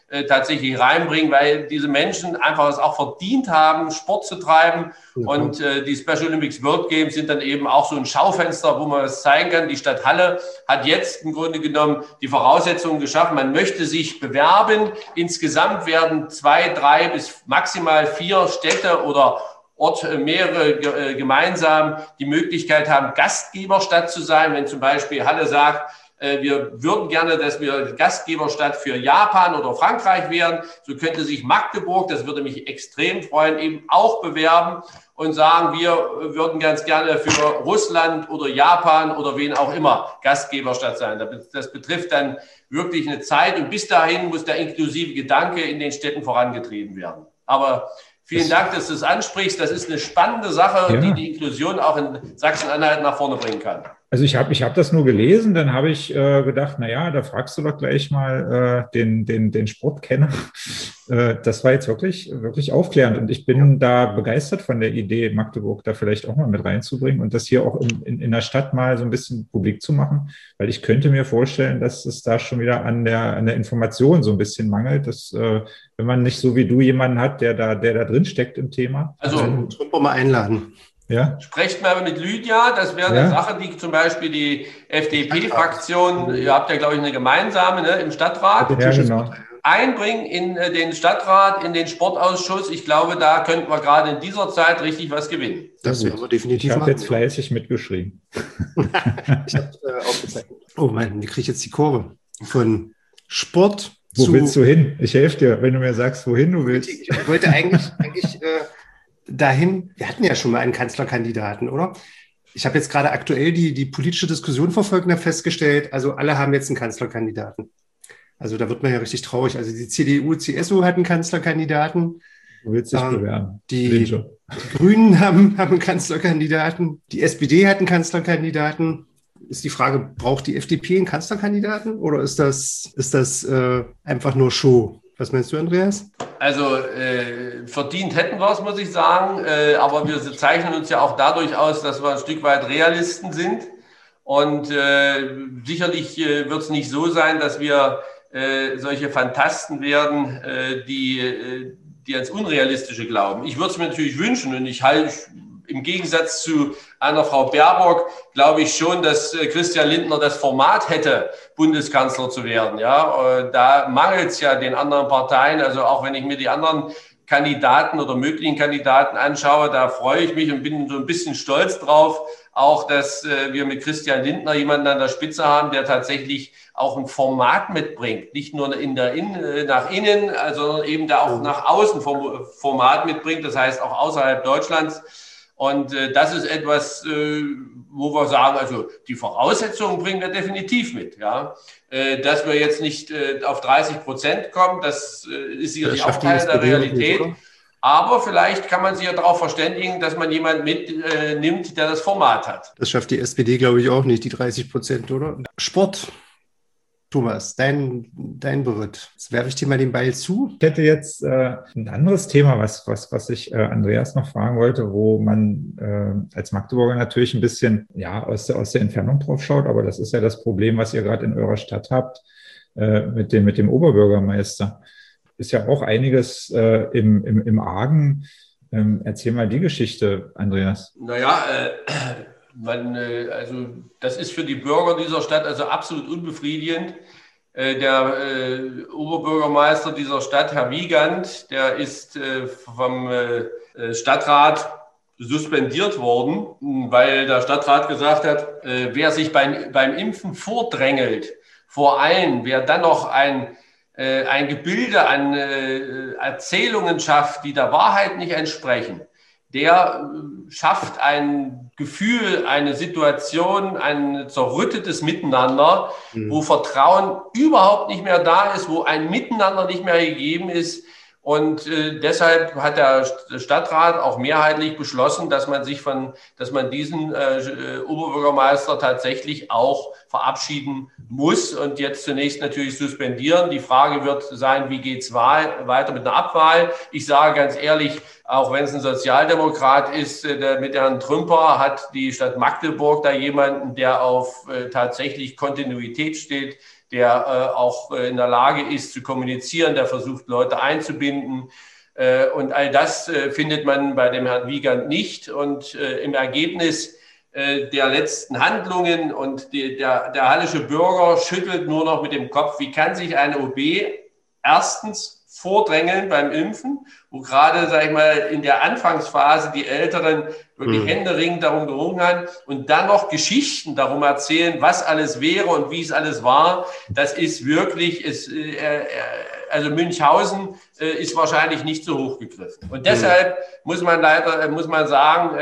[SPEAKER 4] tatsächlich reinbringen, weil diese Menschen einfach es auch verdient haben, Sport zu treiben. Und die Special Olympics World Games sind dann eben auch so ein Schaufenster, wo man es zeigen kann. Die Stadt Halle hat jetzt im Grunde genommen die Voraussetzungen geschaffen. Man möchte sich bewerben. Insgesamt werden 2, 3 bis maximal 4 Städte oder mehrere gemeinsam die Möglichkeit haben, Gastgeberstadt zu sein. Wenn zum Beispiel Halle sagt, wir würden gerne, dass wir Gastgeberstadt für Japan oder Frankreich wären, so könnte sich Magdeburg, das würde mich extrem freuen, eben auch bewerben und sagen, wir würden ganz gerne für Russland oder Japan oder wen auch immer Gastgeberstadt sein. Das betrifft dann wirklich eine Zeit und bis dahin muss der inklusive Gedanke in den Städten vorangetrieben werden. Aber vielen Dank, dass du es ansprichst. Das ist eine spannende Sache, die Inklusion auch in Sachsen-Anhalt nach vorne bringen kann.
[SPEAKER 2] Also ich hab das nur gelesen, dann habe ich gedacht, naja, da fragst du doch gleich mal den Sportkenner. Das war jetzt wirklich aufklärend und ich bin da begeistert von der Idee, Magdeburg da vielleicht auch mal mit reinzubringen und das hier auch in der Stadt mal so ein bisschen publik zu machen, weil ich könnte mir vorstellen, dass es da schon wieder an der Information so ein bisschen mangelt, dass wenn man nicht so wie du jemanden hat, der da drin steckt im Thema.
[SPEAKER 3] Also können wir mal einladen.
[SPEAKER 2] Ja.
[SPEAKER 4] Sprecht mal mit Lydia, das wäre eine Sache, die zum Beispiel die FDP-Fraktion, ihr habt ja, glaube ich, eine gemeinsame im Stadtrat,
[SPEAKER 2] genau.
[SPEAKER 4] Einbringen in den Stadtrat, in den Sportausschuss. Ich glaube, da könnten wir gerade in dieser Zeit richtig was gewinnen.
[SPEAKER 3] Das werden wir definitiv machen.
[SPEAKER 2] Ich habe jetzt fleißig mitgeschrieben.
[SPEAKER 3] Ich habe aufgezeichnet. Oh Mann, wie kriege ich jetzt die Kurve? Von Sport
[SPEAKER 2] Wo willst du hin? Ich helfe dir, wenn du mir sagst, wohin du willst.
[SPEAKER 3] Ich wollte eigentlich dahin, wir hatten ja schon mal einen Kanzlerkandidaten, oder? Ich habe jetzt gerade aktuell die politische Diskussion verfolgt und habe festgestellt, also alle haben jetzt einen Kanzlerkandidaten. Also da wird man ja richtig traurig. Also die CDU, CSU hat einen Kanzlerkandidaten.
[SPEAKER 2] Du willst dich bewerben.
[SPEAKER 3] Die Grünen haben einen Kanzlerkandidaten. Die SPD hat einen Kanzlerkandidaten. Ist die Frage, braucht die FDP einen Kanzlerkandidaten oder ist das einfach nur Show? Was meinst du, Andreas?
[SPEAKER 4] Also verdient hätten wir es, muss ich sagen. Aber wir zeichnen uns ja auch dadurch aus, dass wir ein Stück weit Realisten sind. Und sicherlich wird es nicht so sein, dass wir solche Fantasten werden, die ans Unrealistische glauben. Ich würde es mir natürlich wünschen und ich halte im Gegensatz zu einer Frau Baerbock, glaube ich schon, dass Christian Lindner das Format hätte, Bundeskanzler zu werden. Ja, da mangelt es ja den anderen Parteien. Also auch wenn ich mir die anderen Kandidaten oder möglichen Kandidaten anschaue, da freue ich mich und bin so ein bisschen stolz drauf, auch dass wir mit Christian Lindner jemanden an der Spitze haben, der tatsächlich auch ein Format mitbringt. Nicht nur nach innen, sondern eben da auch nach außen Format mitbringt. Das heißt auch außerhalb Deutschlands. Und das ist etwas, wo wir sagen, also die Voraussetzungen bringen wir definitiv mit. Ja, dass wir jetzt nicht auf 30% kommen, das ist sicherlich auch Teil der Realität. Aber vielleicht kann man sich ja darauf verständigen, dass man jemanden mitnimmt, der das Format hat.
[SPEAKER 3] Das schafft die SPD, glaube ich, auch nicht, die 30%, oder? Sport. Thomas, dein Beritt. Jetzt werfe ich dir mal den Ball zu.
[SPEAKER 2] Ich hätte jetzt ein anderes Thema, was ich Andreas noch fragen wollte, wo man als Magdeburger natürlich ein bisschen aus der Entfernung drauf schaut, aber das ist ja das Problem, was ihr gerade in eurer Stadt habt mit dem Oberbürgermeister. Ist ja auch einiges im Argen. Erzähl mal die Geschichte, Andreas.
[SPEAKER 4] Naja, also das ist für die Bürger dieser Stadt also absolut unbefriedigend. Der Oberbürgermeister dieser Stadt, Herr Wiegand, der ist vom Stadtrat suspendiert worden, weil der Stadtrat gesagt hat, wer sich beim Impfen vordrängelt, vor allen, wer dann noch ein Gebilde an Erzählungen schafft, die der Wahrheit nicht entsprechen, der schafft ein Gefühl, eine Situation, ein zerrüttetes Miteinander, wo Vertrauen überhaupt nicht mehr da ist, wo ein Miteinander nicht mehr gegeben ist. Und deshalb hat der Stadtrat auch mehrheitlich beschlossen, dass man diesen Oberbürgermeister tatsächlich auch verabschieden muss und jetzt zunächst natürlich suspendieren. Die Frage wird sein, wie geht es weiter mit einer Abwahl? Ich sage ganz ehrlich, auch wenn es ein Sozialdemokrat ist, mit Herrn Trümper hat die Stadt Magdeburg da jemanden, der auf tatsächlich Kontinuität steht, der auch in der Lage ist zu kommunizieren, der versucht, Leute einzubinden. Und all das findet man bei dem Herrn Wiegand nicht. Und im Ergebnis der letzten Handlungen und der hallische Bürger schüttelt nur noch mit dem Kopf, wie kann sich ein OB erstens vordrängeln beim Impfen, wo gerade, sag ich mal, in der Anfangsphase die Älteren wirklich händeringend darum gerungen haben und dann noch Geschichten darum erzählen, was alles wäre und wie es alles war. Das ist wirklich, also Münchhausen ist wahrscheinlich nicht so hoch gegriffen. Und deshalb muss man sagen,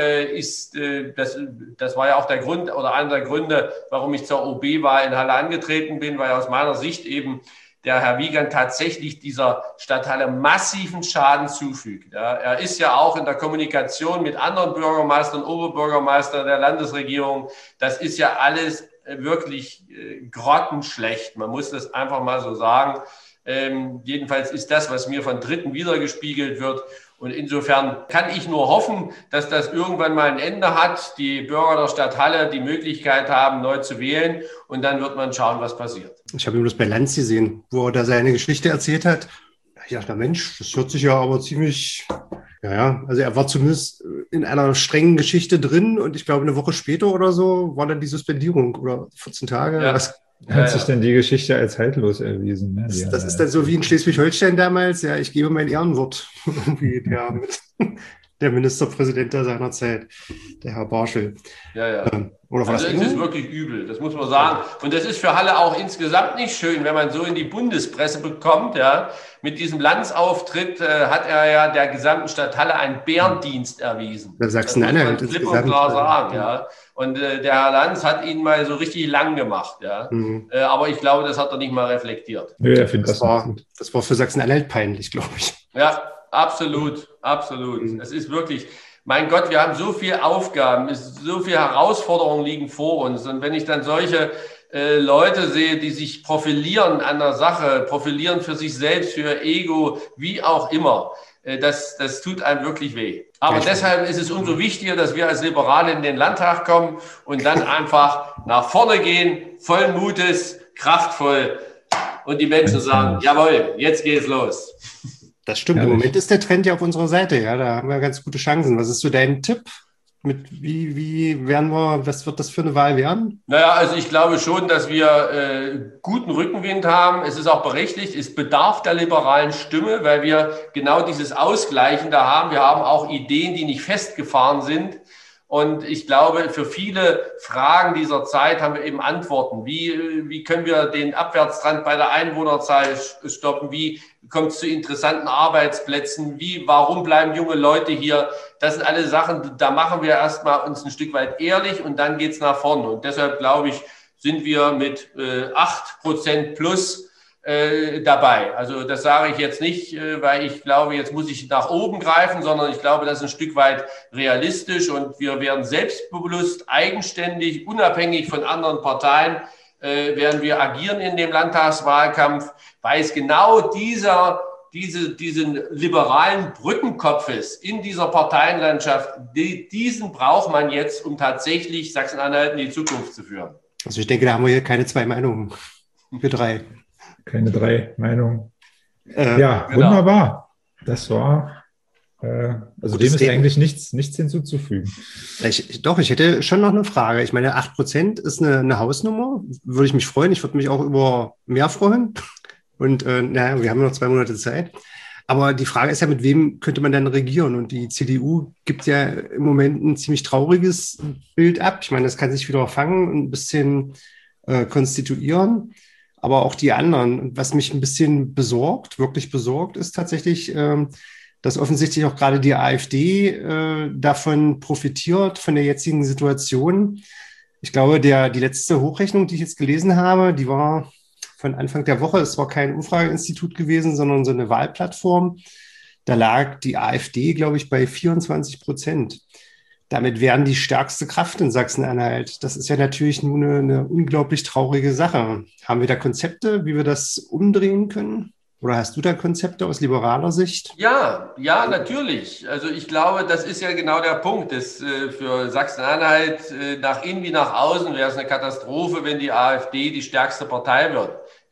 [SPEAKER 4] das war ja auch der Grund oder einer der Gründe, warum ich zur OB-Wahl in Halle angetreten bin, weil aus meiner Sicht eben der Herr Wiegand tatsächlich dieser Stadthalle massiven Schaden zufügt. Ja, er ist ja auch in der Kommunikation mit anderen Bürgermeistern, Oberbürgermeistern der Landesregierung. Das ist ja alles wirklich grottenschlecht. Man muss das einfach mal so sagen. Jedenfalls ist das, was mir von Dritten wiedergespiegelt wird. Und insofern kann ich nur hoffen, dass das irgendwann mal ein Ende hat, die Bürger der Stadt Halle die Möglichkeit haben, neu zu wählen. Und dann wird man schauen, was passiert.
[SPEAKER 3] Ich habe ihn bloß bei Lanz gesehen, wo er da seine Geschichte erzählt hat. Ich dachte, Mensch, das hört sich ja aber ziemlich, also er war zumindest in einer strengen Geschichte drin und ich glaube, eine Woche später oder so war dann die Suspendierung oder 14 Tage.
[SPEAKER 2] Ja. Hat sich denn die Geschichte als haltlos erwiesen? Ne?
[SPEAKER 3] Das ist dann so wie in Schleswig-Holstein damals. Ja, ich gebe mein Ehrenwort. Wie der Ministerpräsident da seiner Zeit, der Herr Barschel. Oder
[SPEAKER 4] also es ist wirklich übel, das muss man sagen. Und das ist für Halle auch insgesamt nicht schön, wenn man so in die Bundespresse bekommt. Ja. Mit diesem Landesauftritt hat er ja der gesamten Stadt Halle einen Bärendienst erwiesen.
[SPEAKER 3] Der Sachsen-Anhalt
[SPEAKER 4] das muss man klipp und klar sagen. Ja. Und der Herr Lanz hat ihn mal so richtig lang gemacht. Ja. Aber ich glaube, das hat er nicht mal reflektiert.
[SPEAKER 2] Nö, er findet
[SPEAKER 3] das war für Sachsen-Anhalt peinlich, glaube ich.
[SPEAKER 4] Ja, absolut. Es ist wirklich... Mein Gott, wir haben so viele Aufgaben, so viele Herausforderungen liegen vor uns. Und wenn ich dann solche Leute sehe, die sich profilieren an der Sache, profilieren für sich selbst, für ihr Ego, wie auch immer, das tut einem wirklich weh. Aber deshalb ist es umso wichtiger, dass wir als Liberale in den Landtag kommen und dann einfach nach vorne gehen, vollen Mutes, kraftvoll und die Menschen sagen, jawohl, jetzt geht's los.
[SPEAKER 3] Das stimmt. Im Moment ist der Trend ja auf unserer Seite. Ja, da haben wir ganz gute Chancen. Was ist so dein Tipp? Was wird das für eine Wahl werden?
[SPEAKER 4] Naja, also ich glaube schon, dass wir guten Rückenwind haben. Es ist auch berechtigt. Es bedarf der liberalen Stimme, weil wir genau dieses Ausgleichen da haben. Wir haben auch Ideen, die nicht festgefahren sind. Und ich glaube, für viele Fragen dieser Zeit haben wir eben Antworten. Wie können wir den Abwärtstrend bei der Einwohnerzahl stoppen? Wie kommt es zu interessanten Arbeitsplätzen? Warum bleiben junge Leute hier? Das sind alle Sachen, da machen wir erstmal uns ein Stück weit ehrlich und dann geht's nach vorne. Und deshalb, glaube ich, sind wir mit 8% plus dabei. Also das sage ich jetzt nicht, weil ich glaube, jetzt muss ich nach oben greifen, sondern ich glaube, das ist ein Stück weit realistisch und wir werden selbstbewusst, eigenständig, unabhängig von anderen Parteien, werden wir agieren in dem Landtagswahlkampf, weil es genau diesen liberalen Brückenkopfes in dieser Parteienlandschaft, diesen braucht man jetzt, um tatsächlich Sachsen-Anhalt in die Zukunft zu führen.
[SPEAKER 3] Also ich denke, da haben wir hier keine zwei Meinungen. Wir drei.
[SPEAKER 2] Keine drei Meinungen. Genau. Wunderbar. Das war, also dem ist eigentlich nichts hinzuzufügen.
[SPEAKER 3] Ich hätte schon noch eine Frage. Ich meine, 8% ist eine Hausnummer. Würde ich mich freuen. Ich würde mich auch über mehr freuen. Und wir haben noch 2 Monate Zeit. Aber die Frage ist ja, mit wem könnte man dann regieren? Und die CDU gibt ja im Moment ein ziemlich trauriges Bild ab. Ich meine, das kann sich wieder fangen und ein bisschen konstituieren. Aber auch die anderen. Und was mich ein bisschen wirklich besorgt, ist tatsächlich, dass offensichtlich auch gerade die AfD davon profitiert, von der jetzigen Situation. Ich glaube, die letzte Hochrechnung, die ich jetzt gelesen habe, die war von Anfang der Woche. Es war kein Umfrageinstitut gewesen, sondern so eine Wahlplattform. Da lag die AfD, glaube ich, bei 24%. Damit wären die stärkste Kraft in Sachsen-Anhalt. Das ist ja natürlich nur eine unglaublich traurige Sache. Haben wir da Konzepte, wie wir das umdrehen können? Oder hast du da Konzepte aus liberaler Sicht?
[SPEAKER 4] Ja, natürlich. Also ich glaube, das ist ja genau der Punkt. Für Sachsen-Anhalt nach innen wie nach außen wäre es eine Katastrophe, wenn die AfD die stärkste Partei wird.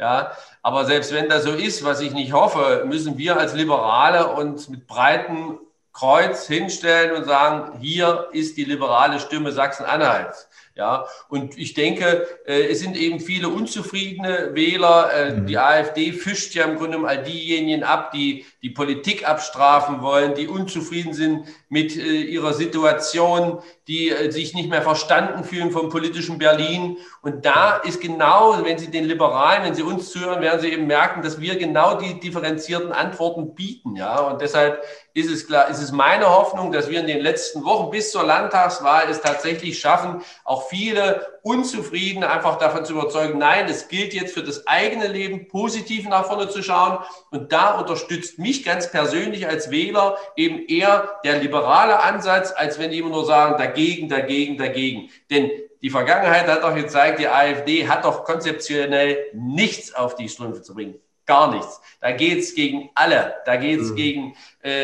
[SPEAKER 4] Ja, aber selbst wenn das so ist, was ich nicht hoffe, müssen wir als Liberale uns mit breitem Kreuz hinstellen und sagen, hier ist die liberale Stimme Sachsen-Anhalts. Ja, und ich denke, es sind eben viele unzufriedene Wähler. Die AfD fischt ja im Grunde all diejenigen ab, die die Politik abstrafen wollen, die unzufrieden sind mit ihrer Situation, die sich nicht mehr verstanden fühlen vom politischen Berlin. Und da ist genau, wenn Sie den Liberalen, wenn Sie uns zuhören, werden Sie eben merken, dass wir genau die differenzierten Antworten bieten. Ja, und deshalb ist es klar, ist es meine Hoffnung, dass wir in den letzten Wochen bis zur Landtagswahl es tatsächlich schaffen, auch viele Unzufriedene einfach davon zu überzeugen, nein, es gilt jetzt für das eigene Leben positiv nach vorne zu schauen. Und da unterstützt mich ganz persönlich als Wähler eben eher der liberale Ansatz, als wenn die immer nur sagen, dagegen, dagegen, dagegen. Denn die Vergangenheit hat doch gezeigt, die AfD hat doch konzeptionell nichts auf die Strümpfe zu bringen. Gar nichts. Da geht es gegen alle. Da geht es gegen,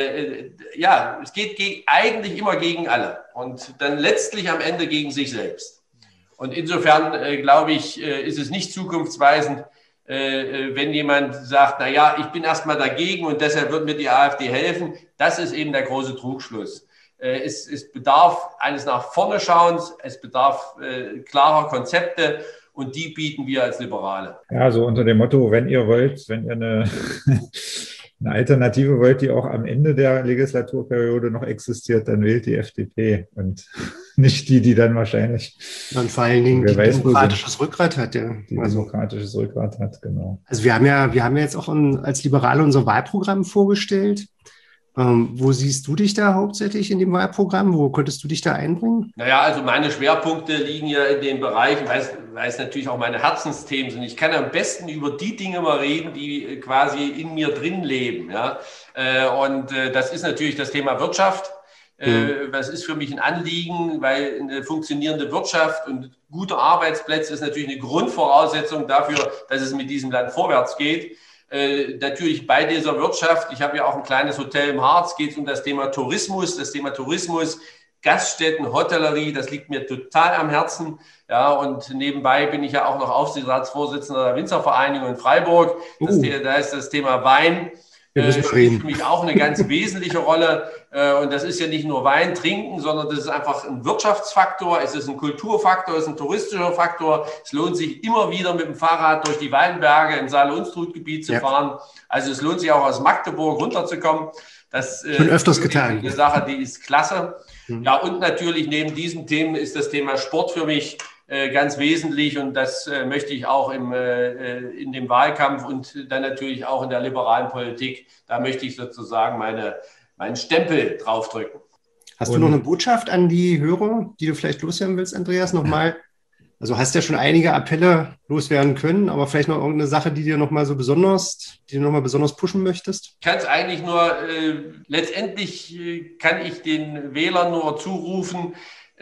[SPEAKER 4] es geht eigentlich immer gegen alle. Und dann letztlich am Ende gegen sich selbst. Und insofern, glaube ich, ist es nicht zukunftsweisend, wenn jemand sagt, naja, ich bin erstmal dagegen und deshalb wird mir die AfD helfen. Das ist eben der große Trugschluss. Es bedarf eines nach vorne Schauens, es bedarf klarer Konzepte. Und die bieten wir als Liberale.
[SPEAKER 2] Ja, so unter dem Motto, wenn ihr wollt, wenn ihr eine Alternative wollt, die auch am Ende der Legislaturperiode noch existiert, dann wählt die FDP und nicht die dann wahrscheinlich...
[SPEAKER 3] Und vor allen Dingen demokratisches Rückgrat hat. Ja.
[SPEAKER 2] Demokratisches Rückgrat hat, genau.
[SPEAKER 3] Also wir haben ja jetzt auch als Liberale unser Wahlprogramm vorgestellt. Wo siehst du dich da hauptsächlich in dem Wahlprogramm? Wo könntest du dich da einbringen?
[SPEAKER 4] Naja, also meine Schwerpunkte liegen ja in den Bereichen, weil es natürlich auch meine Herzensthemen sind. Ich kann am besten über die Dinge mal reden, die quasi in mir drin leben. Ja? Und das ist natürlich das Thema Wirtschaft. Das ist für mich ein Anliegen, weil eine funktionierende Wirtschaft und gute Arbeitsplätze ist natürlich eine Grundvoraussetzung dafür, dass es mit diesem Land vorwärts geht. Natürlich bei dieser Wirtschaft, ich habe ja auch ein kleines Hotel im Harz, geht es um das Thema Tourismus. Das Thema Tourismus, Gaststätten, Hotellerie, das liegt mir total am Herzen. Ja, und nebenbei bin ich ja auch noch Aufsichtsratsvorsitzender der Winzervereinigung in Freiburg. Da ist das Thema Wein. Spielt für mich auch eine ganz wesentliche Rolle. Und das ist ja nicht nur Wein trinken, sondern das ist einfach ein Wirtschaftsfaktor, es ist ein Kulturfaktor, es ist ein touristischer Faktor. Es lohnt sich immer wieder mit dem Fahrrad durch die Weinberge im Saale-Unstrut-Gebiet zu fahren. Also es lohnt sich auch aus Magdeburg runterzukommen. Das
[SPEAKER 3] ist öfters getan.
[SPEAKER 4] Eine Sache, die ist klasse. Ja, und natürlich neben diesen Themen ist das Thema Sport für mich ganz wesentlich und das möchte ich auch in dem Wahlkampf und dann natürlich auch in der liberalen Politik, da möchte ich sozusagen meinen Stempel draufdrücken.
[SPEAKER 3] Hast du noch eine Botschaft an die Hörer, die du vielleicht loswerden willst, Andreas, nochmal? Also hast ja schon einige Appelle loswerden können, aber vielleicht noch irgendeine Sache, die du nochmal besonders pushen möchtest?
[SPEAKER 4] Ich kann es eigentlich nur, letztendlich kann ich den Wählern nur zurufen,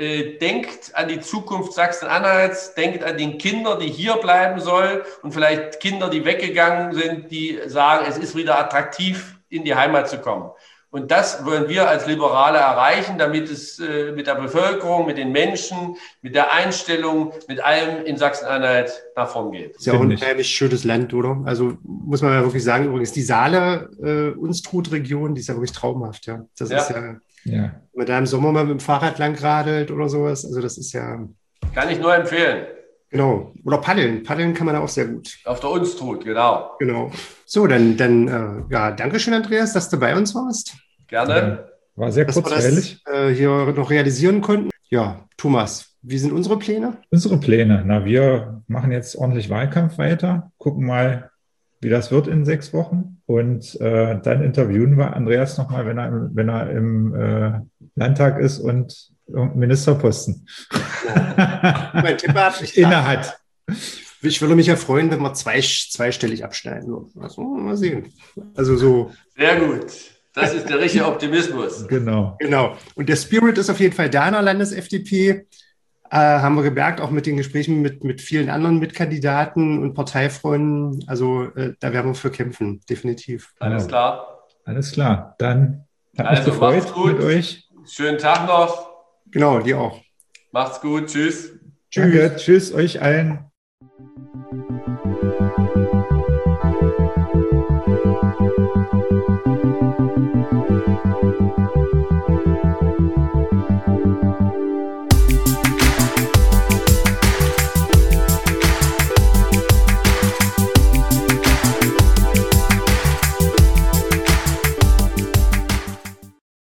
[SPEAKER 4] denkt an die Zukunft Sachsen-Anhalts, denkt an die Kinder, die hier bleiben sollen und vielleicht Kinder, die weggegangen sind, die sagen, es ist wieder attraktiv, in die Heimat zu kommen. Und das wollen wir als Liberale erreichen, damit es mit der Bevölkerung, mit den Menschen, mit der Einstellung, mit allem in Sachsen-Anhalt nach vorn geht.
[SPEAKER 3] Ist ja auch ein unheimlich schönes Land, oder? Also muss man ja wirklich sagen, übrigens die Saale-Unstrut-Region, die ist ja wirklich traumhaft. Ja, das ist ja. Wenn man da im Sommer mal mit dem Fahrrad langradelt oder sowas, also das ist ja...
[SPEAKER 4] Kann ich nur empfehlen.
[SPEAKER 3] Genau. Oder paddeln. Paddeln kann man auch sehr gut.
[SPEAKER 4] Auf der Unstrut, genau.
[SPEAKER 3] Genau. So, dann danke schön, Andreas, dass du bei uns warst.
[SPEAKER 4] Gerne.
[SPEAKER 2] Ja, war sehr kurzweilig.
[SPEAKER 3] Dass wir das hier noch realisieren konnten. Ja, Thomas, wie sind unsere Pläne?
[SPEAKER 2] Unsere Pläne? Na, wir machen jetzt ordentlich Wahlkampf weiter, gucken mal, wie das wird in 6 Wochen. Und dann interviewen wir Andreas nochmal, wenn er im Landtag ist und irgendeinen Ministerposten
[SPEAKER 3] mein Tipp
[SPEAKER 2] innehat.
[SPEAKER 3] Ich würde mich ja freuen, wenn wir zweistellig abschneiden würden. Also mal sehen. Also so.
[SPEAKER 4] Sehr gut. Das ist der richtige Optimismus.
[SPEAKER 2] Genau.
[SPEAKER 3] Und der Spirit ist auf jeden Fall da in der Landes-FDP. Haben wir gemerkt, auch mit den Gesprächen mit vielen anderen Mitkandidaten und Parteifreunden. Also da werden wir für kämpfen, definitiv.
[SPEAKER 4] Alles klar.
[SPEAKER 2] Alles klar. Dann hat mich gefreut mit euch.
[SPEAKER 4] Schönen Tag noch.
[SPEAKER 3] Genau, dir auch.
[SPEAKER 4] Macht's gut. Tschüss.
[SPEAKER 2] Danke. Tschüss euch allen.